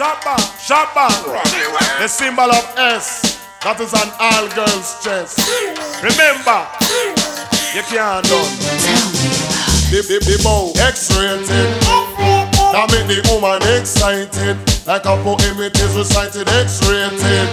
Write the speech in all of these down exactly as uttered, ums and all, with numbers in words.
Shabba, Shabba, the symbol of S, that is on all girls' chest. Remember, you can't done. The, the, the bow X-rated, that make the woman excited. Like a poem it is recited, X-rated.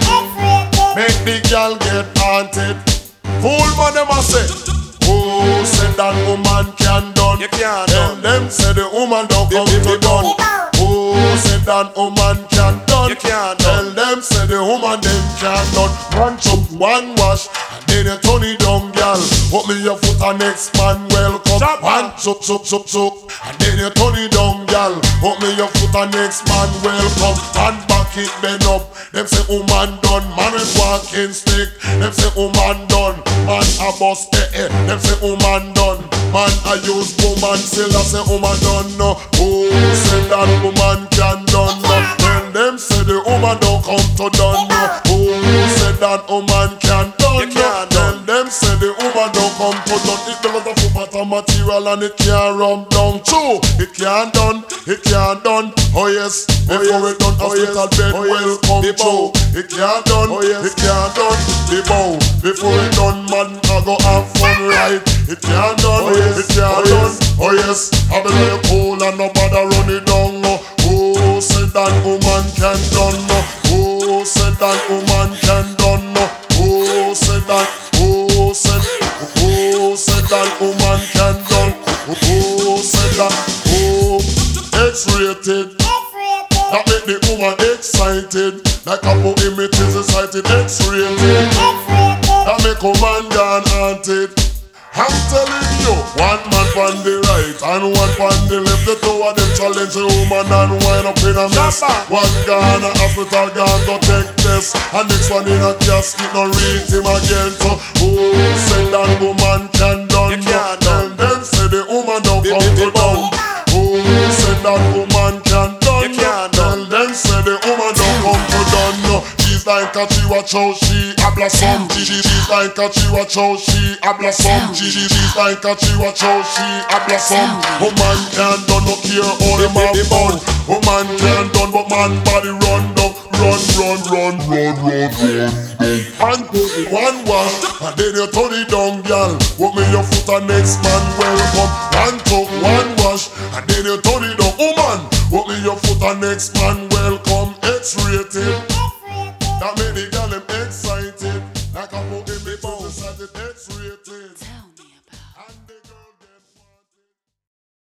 Make the girl get haunted. Fool man them a say, who said that woman can done? You can't done. And them say the woman don't come to done. Who said that woman can done? You can't done. Tell them say the woman them can done. One chop, one wash, and then you turn it down, girl. Put me your foot and next man welcome. Chop. One chop, chop, chop, chop, and then you turn it down, girl. Put me your foot and next man welcome. And back it bend up. Them say woman done, man is walking stick. Them say woman done, man a bust eh eh. Them say woman done, man a use woman still a say woman done no. Who said that woman can done no? Then them say the woman don't come to done no. Who said that woman can done no? Then them say the woman don't come to done. It belongs to matter material and it can't run down. True, it can't done, it can't done. Oh yes, before it done, hospital bed welcome. The bow, it can't done, it can't done. The bow, before it done, man I go have fun right. It can't done, it can't done. Oh yes, I be like cool and nobody run it down. Who said that woman can done? Who said that woman can done? Who said that? Who said? Who said that woman can done? Who said that? Who? X-rated. That make the woman excited. Like a poem it is recited, X-rated. That make a man gone haunted. I'm telling you, one man on the right and one on the left. The two of them challenge the woman and wind up in a mess. One gone to hospital, gone to take test, and next one in a casket, no reach him again. So who said that woman can done? Tell them say the woman don't come to down. Who said that woman can done? Tell them say the woman don't come to done. No, she's like a chihuahua chow, she a blossom. She's like a chihuahua chow, she a blossom. She's like a chihuahua chow, she a blossom. Woman can done, no care all them have fun. Woman can done, but man body run down. Run, run, run, run, run, run. And put the one wash, and then you turn it down, girl. Put me your foot and next man welcome. One talk, one wash, and then you turn it down. Woman, put me your foot and next man